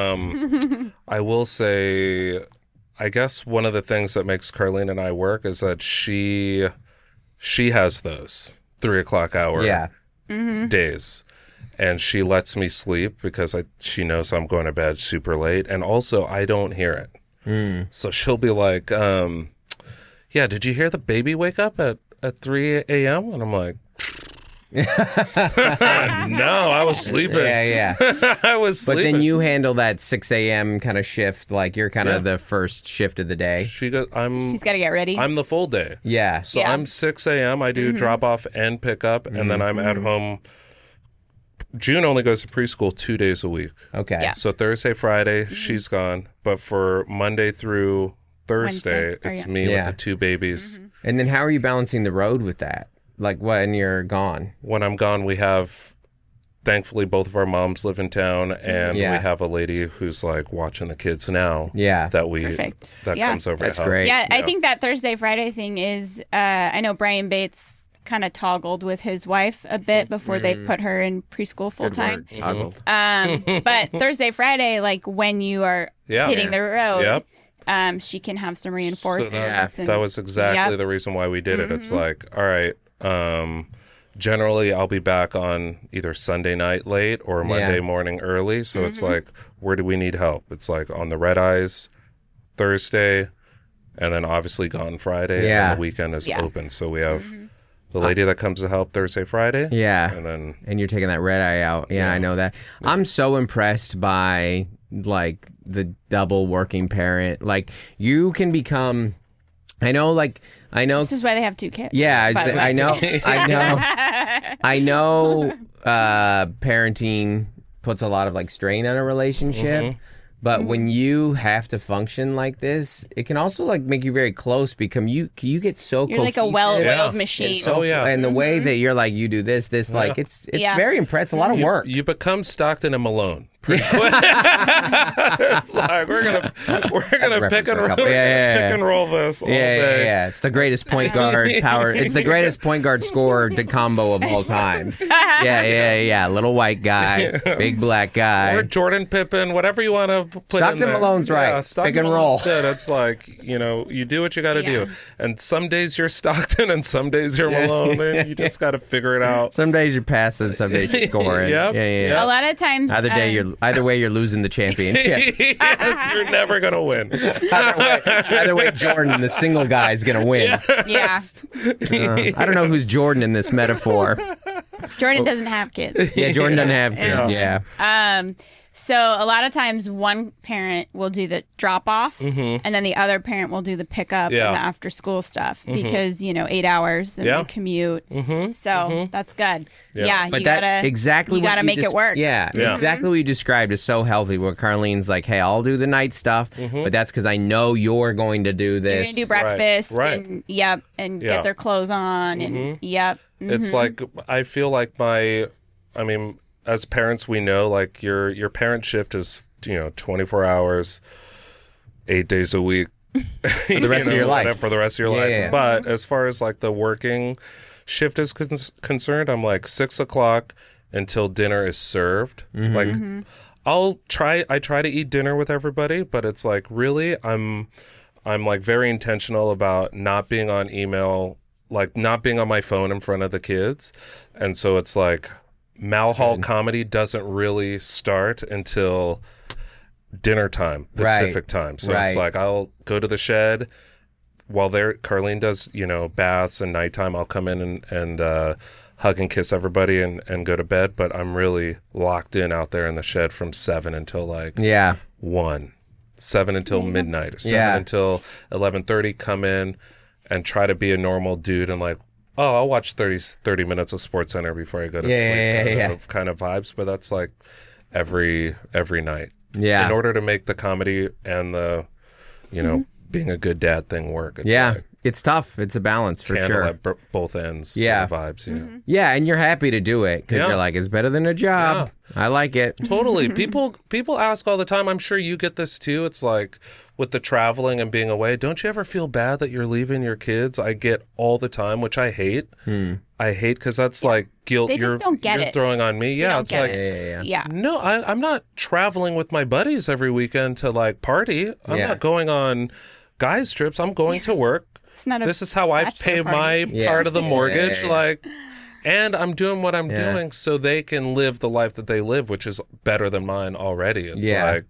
I guess one of the things that makes Carlene and I work is that she has those 3 o'clock hour Yeah. days. And she lets me sleep because she knows I'm going to bed super late. And also, I don't hear it. So she'll be like, yeah, did you hear the baby wake up at 3 a.m.? And I'm like, no, I was sleeping. Yeah, yeah. I was But sleeping. then you handle that 6 a.m. kind of shift, like you're kind of Yeah. the first shift of the day. She goes, She's got to get ready. I'm the full day. Yeah. So Yeah. I'm 6 a.m. I do drop off and pick up, and then I'm at home. June only goes to preschool 2 days a week. Okay. Yeah. So Thursday, Friday, she's gone. But for Monday through Thursday, Wednesday, it's yeah. me Yeah. with the 2 babies. And then how are you balancing the road with that? Like when you're gone? When I'm gone, we have, thankfully, both of our moms live in town, and Yeah. we have a lady who's like watching the kids now. Yeah. That Yeah. comes over That's to help. great. Yeah, I think that Thursday, Friday thing is, I know Brian Bates kind of toggled with his wife a bit before they put her in preschool full time. Toggled. But Thursday, Friday, like when you are Yeah. hitting the road, Yep. she can have some reinforcements. Yeah, and- That was exactly Yep. the reason why we did it. It's like, all right, generally I'll be back on either Sunday night late or Monday morning early. So it's like, where do we need help? It's like on the red eyes Thursday, and then obviously gone Friday. Yeah. And the weekend is open. So we have the lady that comes to help Thursday, Friday. Yeah. And you're taking that red eye out. Yeah, I know that. I'm so impressed by like the double working parent. Like you can become, I know This is why they have 2 kids. yeah, by the way. I know parenting puts a lot of like strain on a relationship. But when you have to function like this, it can also like make you very close because you get so You're like a cohesive. well-oiled machine. So, and the way that you're like, you do this, like it's very impressive. A lot of work. You become Stockton and Malone. Pretty quick. It's like we're gonna pick and roll this all day. Yeah. It's the greatest point guard power. It's the greatest point guard scorer combo of all time. Yeah. Little white guy, big black guy. Or Jordan Pippen, whatever you want to put Stockton in there. Malone's right. Yeah, Stockton Pick and Malone's roll. good. It's like, you do what you got to do. And some days you're Stockton and some days you're Malone. And you just got to figure it out. Some days you're passing, some days you're scoring. Yeah. A lot of times. Either way you're losing the championship. Yes, you're never gonna win. Either way, Jordan, the single guy, is gonna win. Yeah. I don't know who's Jordan in this metaphor. Jordan doesn't have kids. Yeah, Jordan doesn't have kids. Yeah. So a lot of times one parent will do the drop off and then the other parent will do the pickup and the after school stuff because, 8 hours and the commute. So that's good. Yeah. But you gotta make it work. Yeah. Exactly what you described is so healthy where Carlene's like, hey, I'll do the night stuff, but that's because I know you're going to do this. You're going to do breakfast Right. and get their clothes on and It's like, I feel like as parents, we know like your parent shift is 24 hours, 8 days a week For the rest of your life. For the rest of your life. Yeah. But as far as like the working shift is concerned, I'm like 6 o'clock until dinner is served. Like I try to eat dinner with everybody, but it's like really I'm like very intentional about not being on email, like not being on my phone in front of the kids. And so it's like Malhall comedy doesn't really start until dinner time, Pacific time. So it's like I'll go to the shed while Carlene does, baths and nighttime. I'll come in and hug and kiss everybody and go to bed. But I'm really locked in out there in the shed from 7 until like 1, 7 until midnight, or 7 until 11:30. Come in and try to be a normal dude and like, I'll watch 30 minutes of SportsCenter before I go to sleep. Kind of vibes, but that's like every night. Yeah. In order to make the comedy and the, being a good dad thing work. It's it's tough. It's a balance for sure. At both ends. Yeah. The vibes. Yeah, and you're happy to do it because you're like, it's better than a job. I like it. Totally. People ask all the time. I'm sure you get this too. It's like with the traveling and being away, don't you ever feel bad that you're leaving your kids? I get all the time, which I hate. I hate because that's like guilt. They just don't get you're it. throwing on me. Yeah, it's like no, I'm not traveling with my buddies every weekend to like party. I'm not going on guys trips. I'm going to work. This is how I pay my part of the mortgage. Like, and I'm doing what I'm doing so they can live the life that they live, which is better than mine already. It's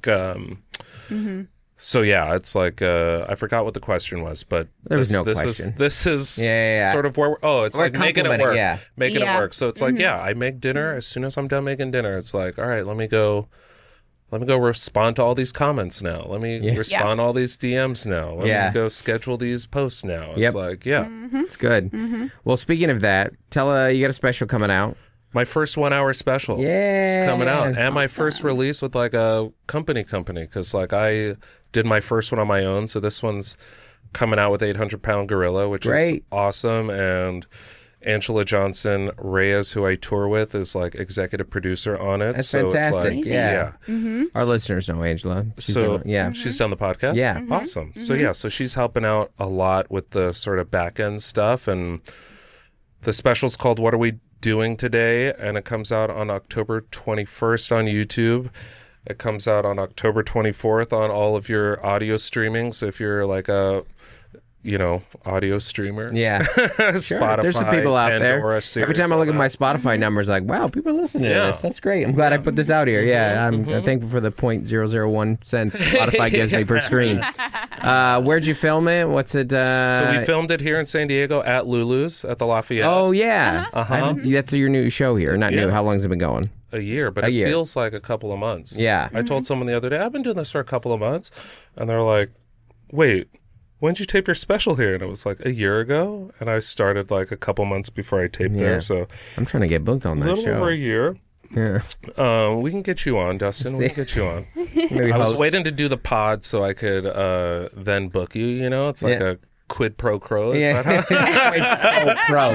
like, so it's like, I forgot what the question was, but there was no question. This is sort of where it's like making it work. Making it work. So it's like, I make dinner. As soon as I'm done making dinner, it's like, all right, let me go respond to all these comments now. Let me respond to all these DMs now. Let me go schedule these posts now. It's like, it's good. Well, speaking of that, you got a special coming out. My first 1 hour special is coming out. And my first release with like a company, because like I did my first one on my own. So this one's coming out with 800 Pound Gorilla, which is awesome. And Angela Johnson Reyes, who I tour with, is like executive producer on it. That's so fantastic. It's like, Our listeners know Angela. She's she's done the podcast. Yeah. Awesome. So she's helping out a lot with the sort of back end stuff. And the special's called What Are We Doing Today? And it comes out on October 21st on YouTube. It comes out on October 24th on all of your audio streaming. So if you're like audio streamer. Yeah. Spotify. There's some people out Pandora, there. Every time I look at my Spotify numbers, like, wow, people are listening to this. That's great. I'm glad I put this out here. Yeah, I'm thankful for the 0.001 cents Spotify gives me per stream. Where'd you film it? What's it? So we filmed it here in San Diego at Lulu's at the Lafayette. Oh, yeah. That's your new show here. Not new. How long has it been going? A year, but it feels like a couple of months. Yeah. I told someone the other day, I've been doing this for a couple of months. And they're like, wait, when did you tape your special here? And it was like a year ago. And I started like a couple months before I taped there. So I'm trying to get booked on that show. A little over a year. Yeah. We can get you on, Dustin. We can get you on. I was waiting to do the pod so I could then book you. It's like a quid pro quo. Quid pro.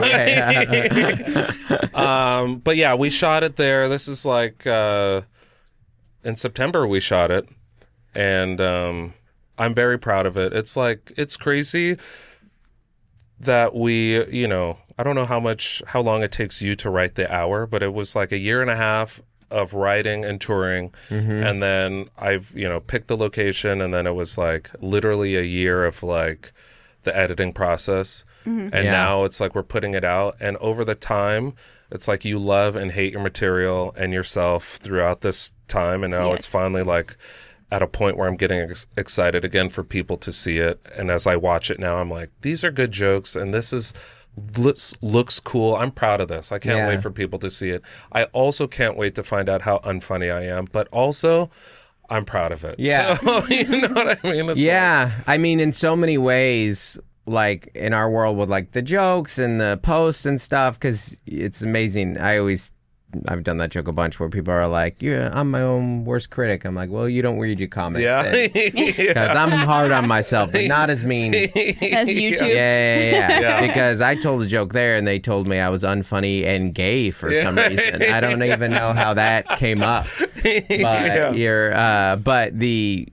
But yeah, we shot it there. This is like in September we shot it, and I'm very proud of it. It's crazy that we, I don't know how long it takes you to write the hour, but it was like a year and a half of writing and touring, and then I've picked the location, and then it was like literally a year of like the editing process, and now it's like we're putting it out, and over the time it's like you love and hate your material and yourself throughout this time, and now it's finally like at a point where I'm getting excited again for people to see it, and as I watch it now I'm like, these are good jokes and this looks cool. I'm proud of this. I can't wait for people to see it. I also can't wait to find out how unfunny I am, but also I'm proud of it. Yeah. So, you know what I mean? I mean, in so many ways, like in our world with like the jokes and the posts and stuff, because it's amazing. I've done that joke a bunch where people are like, I'm my own worst critic. I'm like, well, you don't read your comments. Yeah. Because I'm hard on myself, but not as mean as YouTube. Yeah. Because I told a joke there and they told me I was unfunny and gay for some reason. I don't even know how that came up. But but the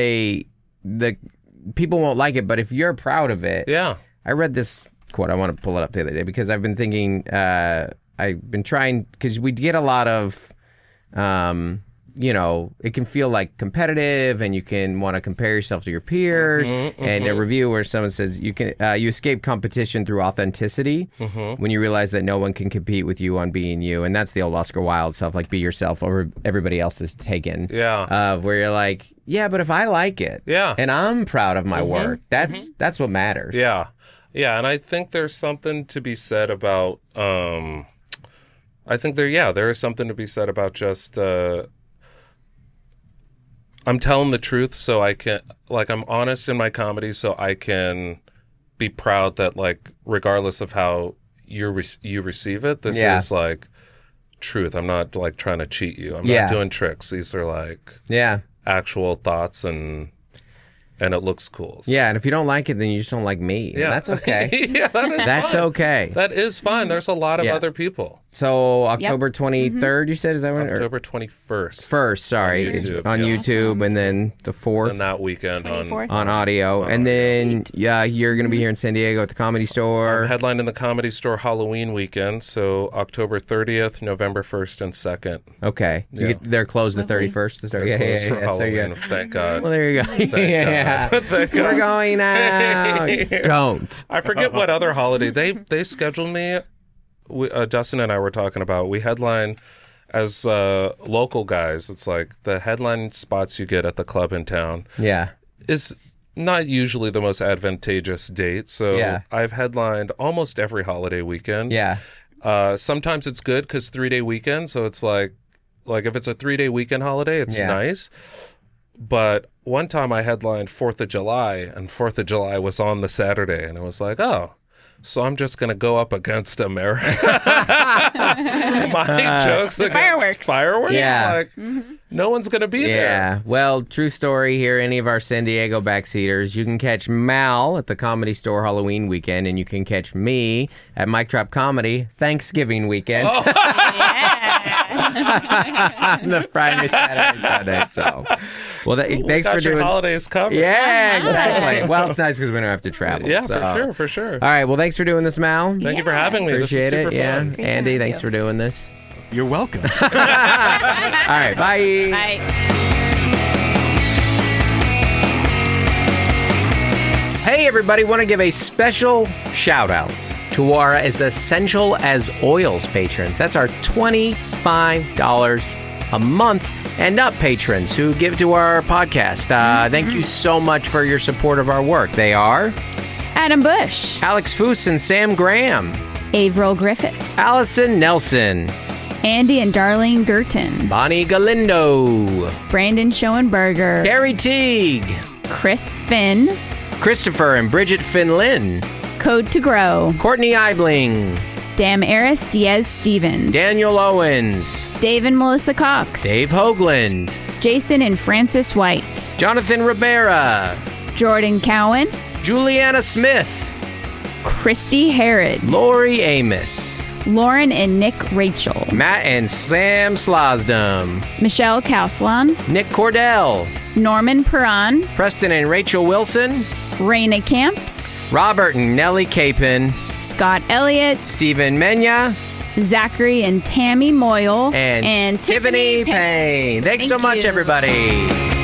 people won't like it, but if you're proud of it. Yeah. I read this quote. I want to pull it up the other day because I've been thinking, I've been trying, because we get a lot of, it can feel like competitive and you can want to compare yourself to your peers. And a review where someone says you escape competition through authenticity when you realize that no one can compete with you on being you. And that's the old Oscar Wilde stuff, like be yourself over everybody else is taken. Yeah. Where you're like, but if I like it and I'm proud of my work, that's what matters. Yeah. Yeah. And I think there's something to be said about, there is something to be said about just, I'm telling the truth so I can, like, I'm honest in my comedy so I can be proud that, like, regardless of how you receive it, this is, like, truth. I'm not, like, trying to cheat you. I'm not doing tricks. These are, like, actual thoughts and it looks cool. So. Yeah, and if you don't like it, then you just don't like me. Yeah. And that's okay. That's fine. okay. That is fine. There's a lot of other people. So October 23rd, you said? Is that when? October 21st. First, sorry. On YouTube, and then the 4th. And that weekend on audio. And then, you're going to be here in San Diego at the Comedy Store. Headline in the Comedy Store Halloween weekend. So October 30th, November 1st, and 2nd. Okay. They're closed the 31st. They're closed for Halloween. Thank God. Well, there you go. Thank God. We're going out. Don't. I forget what other holiday. They scheduled me. Dustin and I were talking about, we headline as local guys. It's like the headline spots you get at the club in town is not usually the most advantageous date. So I've headlined almost every holiday weekend. Sometimes it's good because 3-day weekend. So it's like if it's a 3-day weekend holiday, it's nice. But one time I headlined 4th of July, and 4th of July was on the Saturday, and it was like, so I'm just going to go up against America. My jokes against fireworks? Yeah. No one's going to be there. Yeah. Well, true story here. Any of our San Diego backseaters, you can catch Mal at the Comedy Store Halloween weekend, and you can catch me at Mic Drop Comedy Thanksgiving weekend. The Friday, Saturday, Sunday. So, well, thanks for doing. Your holidays covered. Yeah, exactly. Well, it's nice because we don't have to travel. Yeah, for sure. All right. Well, thanks for doing this, Mal. Thank you for having me. Appreciate it. Yeah, Andy, thanks for doing this. You're welcome. All right. Bye. Bye. Hey, everybody, want to give a special shout out to our As Essential as Oils patrons. That's our $25 a month and up patrons who give to our podcast. Thank you so much for your support of our work. They are Adam Bush, Alex Foose and Sam Graham, Averill Griffiths, Allison Nelson, Andy and Darlene Gurton, Bonnie Galindo, Brandon Schoenberger, Gary Teague, Chris Finn, Christopher and Bridget Finlin, Code to Grow, Courtney Eibling, Damaris Diaz Steven, Daniel Owens, Dave and Melissa Cox, Dave Hoagland, Jason and Francis White, Jonathan Rivera, Jordan Cowan, Juliana Smith, Christy Herod, Lori Amos, Lauren and Nick Rachel, Matt and Sam Slosdom, Michelle Causlan, Nick Cordell, Norman Perron, Preston and Rachel Wilson, Raina Camps, Robert and Nellie Capin, Scott Elliott, Stephen Menya, Zachary and Tammy Moyle, and Tiffany Payne. Thanks so much, you. everybody.